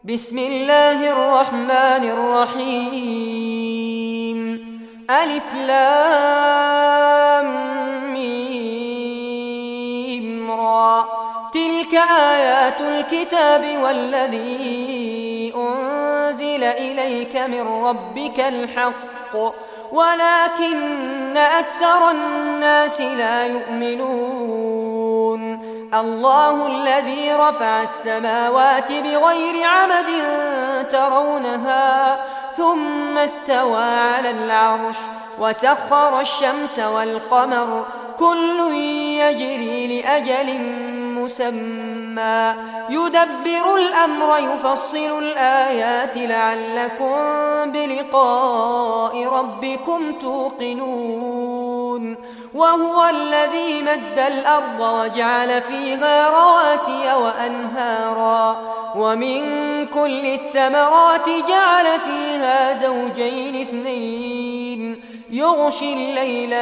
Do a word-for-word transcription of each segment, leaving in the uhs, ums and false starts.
بسم الله الرحمن الرحيم. ألف لام ميم را. تلك آيات الكتاب والذي أنزل إليك من ربك الحق ولكن أكثر الناس لا يؤمنون. الله الذي رفع السماوات بغير عمد ترونها ثم استوى على العرش وسخر الشمس والقمر كل يجري لأجل مسمى يدبر الأمر يفصل الآيات لعلكم بلقاء ربكم توقنون. وهو الذي مد الأرض وجعل فيها رواسي وأنهارا ومن كل الثمرات جعل فيها زوجين اثنين يغشي الليل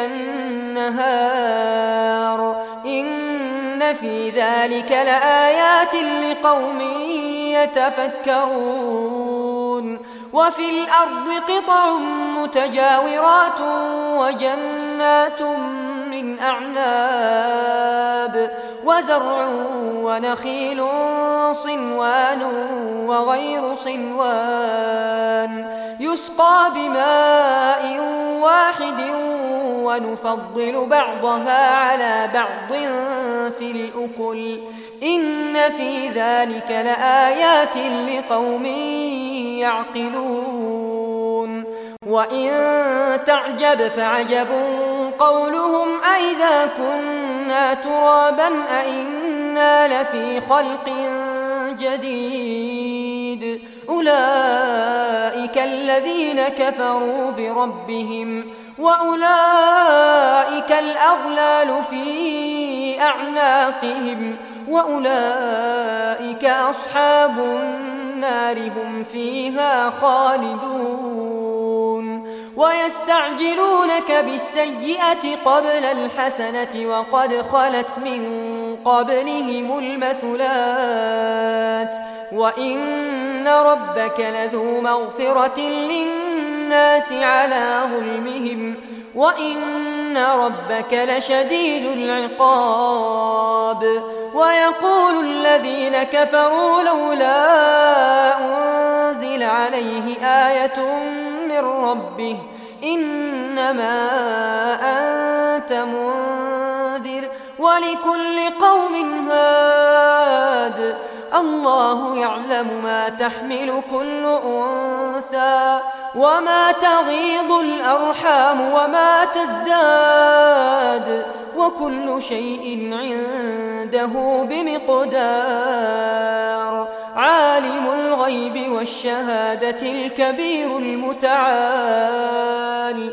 النهار إن في ذلك لآيات لقوم يتفكرون. وفي الأرض قطع متجاورات وجنات من أعناب وزرع ونخيل صنوان وغير صنوان يسقى بماء واحد ونفضل بعضها على بعض في الأكل إن في ذلك لآيات لقوم يعقلون. وإن تعجب فعجب قولهم أئذا كنا ترابا أئنا لفي خلق جديد أولئك الذين كفروا بربهم وأولئك الأغلال في أعناقهم وأولئك أصحاب النار هم فيها خالدون. ويستعجلونك بالسيئة قبل الحسنة وقد خلت من قبلهم المثلات وإن ربك لذو مغفرة للناس على ظلمهم وإن ربك لشديد العقاب. ويقول الذين كفروا لولا أنزل عليه آية من ربه إنما أنت منذر ولكل قوم هاد الله يعلم ما تحمل كل أنثى وما تغيض الأرحام وما تزداد وكل شيء عنده بمقدار. عالم الغيب والشهادة الكبير المتعال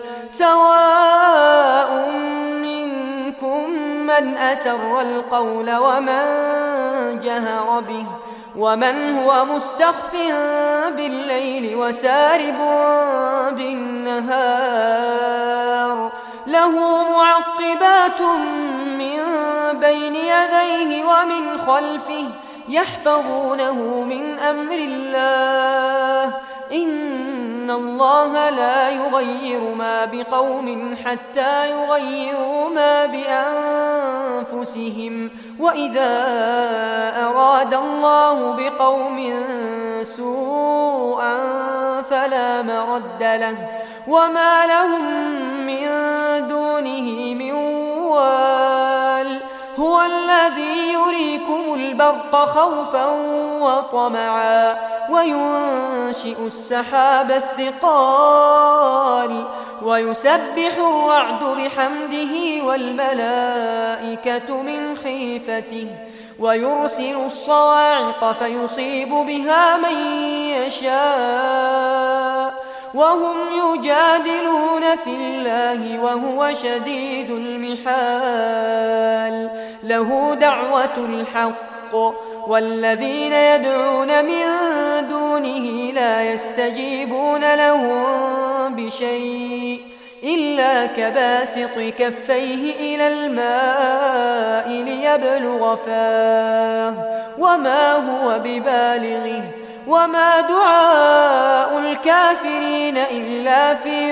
سواء منكم من أسر القول ومن جهر به ومن هو مستخف بالليل وسارب بالنهار له معقبات من بين يديه ومن خلفه يحفظونه من أمر الله إن الله لا يغير ما بقوم حتى يغيروا ما بأنفسهم وإذا أراد الله بقوم سوءا فلا مرد له وما لهم من دونه من وال. هو الذي يريكم البرق خوفا وطمعا وينشئ السحاب الثقال ويسبح الرعد بحمده والملائكة من خيفته ويرسل الصواعق فيصيب بها من يشاء وهم يجادلون في الله وهو شديد المحال. له دعوة الحق والذين يدعون من دونه لا يستجيبون لهم بشيء إلا كباسط كفيه إلى الماء ليبلغ فاه وما هو ببالغه وما دعاء الكافرين إلا في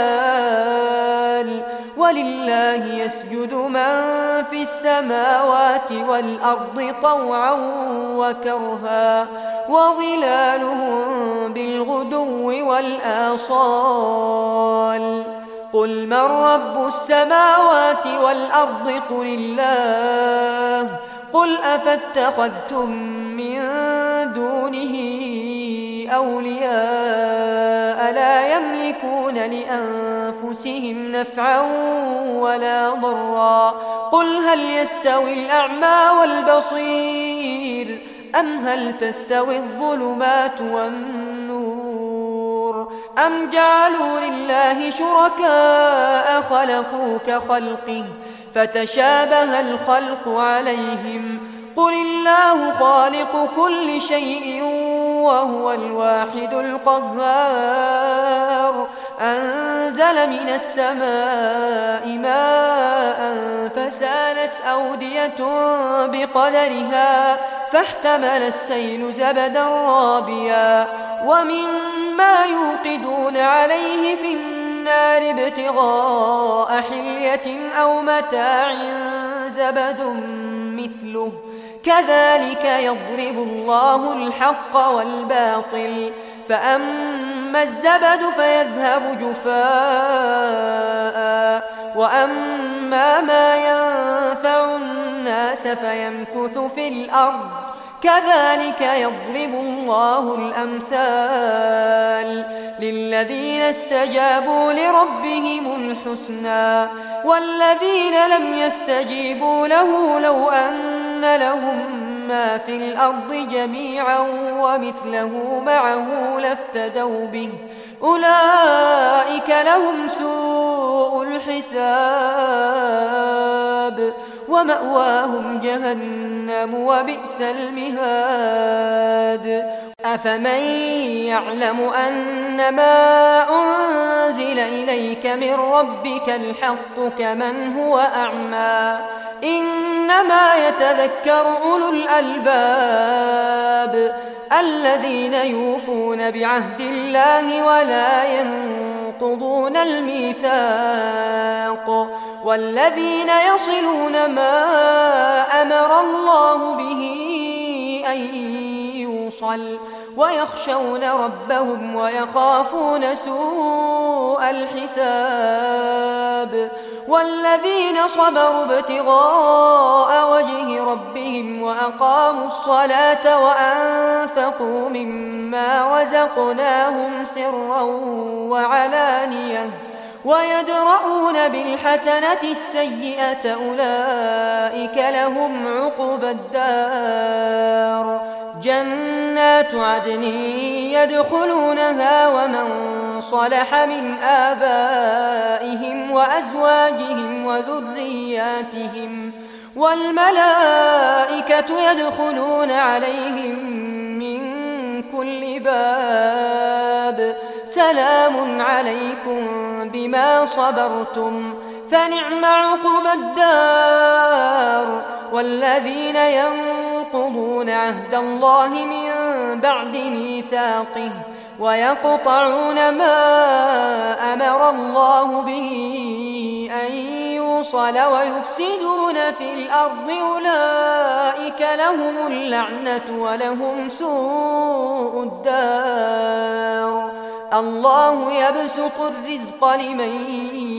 ضلال ولله يسجد من في السماوات والأرض طوعا وكرها وظلالهم بالغدو والآصال قل من رب السماوات والأرض قل الله قل أفاتخذتم من دونه أولياء لا يملكون لأنفسهم نفعا ولا ضرا قل هل يستوي الأعمى والبصير أم هل تستوي الظلمات والنور أم جعلوا لله شركاء خلقوا كخلقه فتشابه الخلق عليهم قل الله خالق كل شيء وهو الواحد القهار أنزل من السماء ماء فسالت أودية بقدرها فاحتمل السيل زبدا رابيا ومما يوقدون عليه في النار ابتغاء حلية أو متاع زبد مثله كذلك يضرب الله الحق والباطل فأما الزبد فيذهب جفاء وأما ما ينفع الناس فيمكث في الأرض كذلك يضرب الله الأمثال للذين استجابوا لربهم الحسنى والذين لم يستجيبوا له لو أن لهم ما في الأرض جميعا ومثله معه لافتدوا به أولئك لهم سوء الحساب ومأواهم جهنم وبئس المهاد أفمن يعلم أنما أنزل إليك من ربك الحق كمن هو أعمى إنما يتذكر أولو الألباب الذين يوفون بعهد الله ولا ينقضون الميثاق والذين يصلون ما أمر الله به أن يوصل ويخشون ربهم ويخافون سوء الحساب والذين صبروا ابتغاء وجه ربهم وأقاموا الصلاة وأنفقوا مما رزقناهم سرا وعلانية ويدرؤون بالحسنة السيئة أولئك لهم عقبى الدار جنات عدن يدخلونها ومن صلح من آبائهم وأزواجهم وذرياتهم والملائكة يدخلون عليهم من كل باب سلام عليكم بما صبرتم فنعم عقبى الدار والذين ينقضون عهد الله من بعد ميثاقه ويقطعون ما أمر الله به أن يوصل ويفسدون في الأرض أولئك لهم اللعنة ولهم سوء الدار الله يبسط الرزق لمن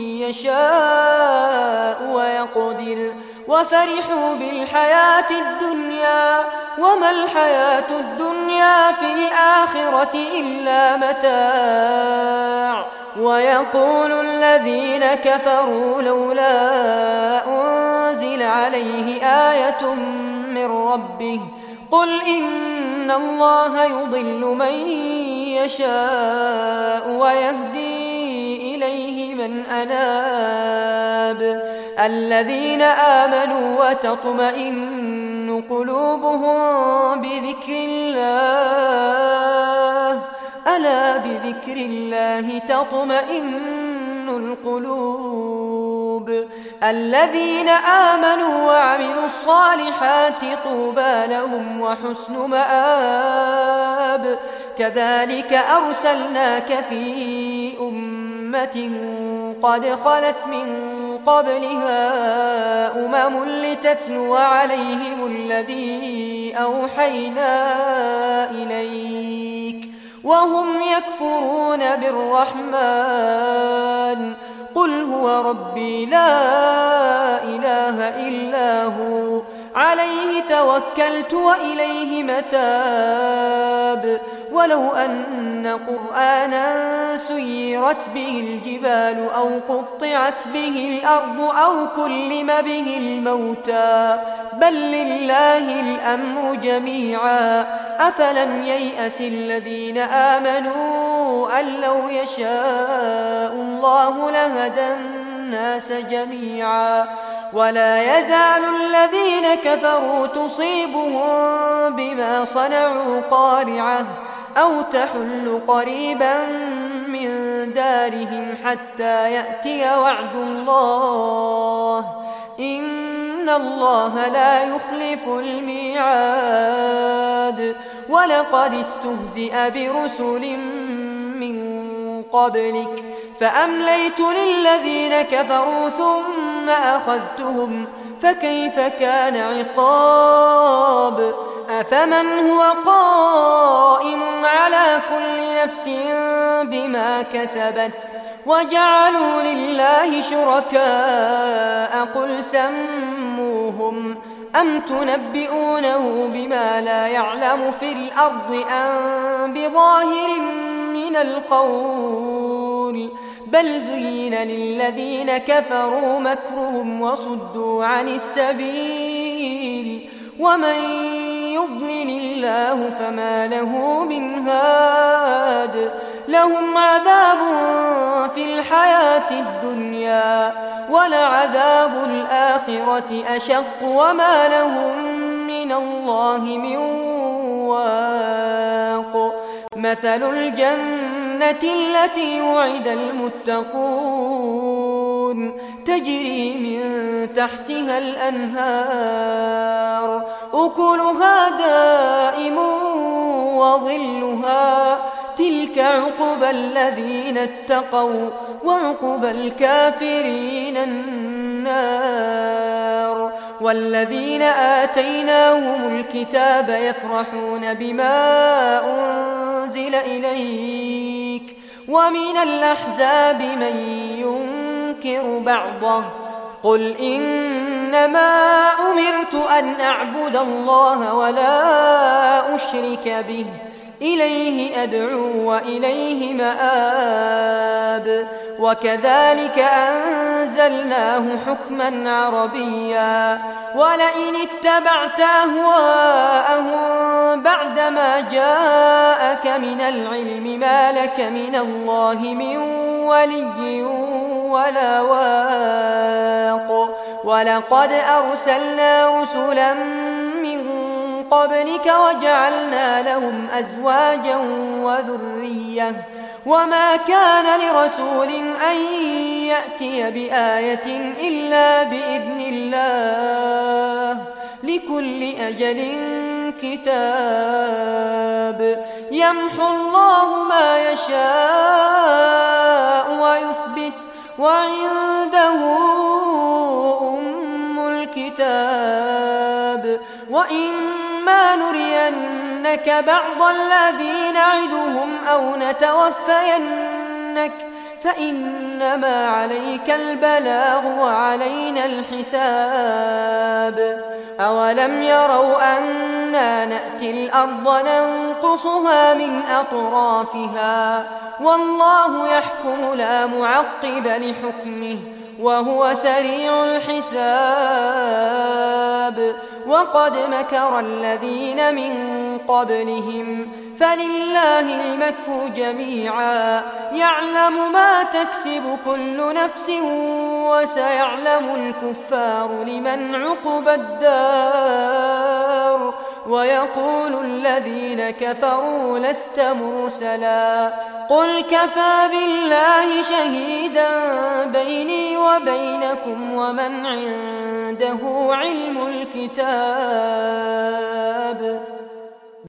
يشاء ويقدر وفرحوا بالحياة الدنيا وما الحياة الدنيا في الآخرة إلا متاع ويقول الذين كفروا لولا أنزل عليه آية من ربه قل إن الله يضل من يشاء ويهدي إليه من أناب الذين آمنوا وتطمئن قلوبهم بذكر الله ألا بذكر الله تطمئن القلوب. الذين آمنوا وعملوا الصالحات طوبى لهم وحسن مآب. كذلك أرسلناك في أمة قد خلت من قبلها أمم لتتلو عليهم الذي أوحينا إليك وهم يكفرون بالرحمن. قل هو ربي لا إله إلا هو عليه توكلت وإليه متاب. ولو أن قرآنا سيرت به الجبال أو قطعت به الأرض أو كلم به الموتى بل لله الأمر جميعا. أفلم ييأس الذين آمنوا أن لو يشاء الله لهدى الناس جميعا. ولا يزال الذين كفروا تصيبهم بما صنعوا قارعة أو تحل قريبا من دارهم حتى يأتي وعد الله إن الله لا يخلف الميعاد. ولقد استهزئ برسل من قبلك فأمليت للذين كفروا ثم أخذتهم فكيف كان عقاب. أفمن هو قائم على كل نفس بما كسبت وجعلوا لله شركاء قل سموهم أم تنبئونه بما لا يعلم في الأرض أم بظاهر من القول بل زين للذين كفروا مكرهم وصدوا عن السبيل ومن يضلل الله فما له من هاد. لهم عذاب في الحياة الدنيا ولعذاب الآخرة أشق وما لهم من الله من واق. مثل الجنة التي وعد المتقون تجري من تحتها الأنهار أكلها دائم وظلها تلك عقبى الذين اتقوا وعقبى الكافرين النار. والذين آتيناهم الكتاب يفرحون بما أنزل إليك ومن الأحزاب من ينكر بعضه قل إنما أمرت أن أعبد الله ولا أشرك به إليه أدعو وإليه مآب. وكذلك أنزلناه حكما عربيا ولئن اتبعت أهواءهم بعدما جاءك من العلم ما لك من الله من ولي ولا واق. ولقد أرسلنا رسلا من قبلك وجعلنا لهم أزواجا وذرية وما كان لرسول أن يأتي بآية إلا بإذن الله لكل أجل كتاب. يمحو الله ما يشاء ويثبت وعنده أم الكتاب. وإما نرينك بعض الذي نعدهم أو نتوفينك فإنما عليك البلاغ وعلينا الحساب. أولم يروا أنا نأتي الأرض ننقصها من أطرافها والله يحكم لا معقب لحكمه وهو سريع الحساب. وقد مكر الذين من قبلهم فلله المكر جميعا يعلم ما تكسب كل نفس وسيعلم الكفار لمن عقبى الدار. ويقول الذين كفروا لست مرسلا قل كفى بالله شهيدا بيني وبينكم ومن عنده علم الكتاب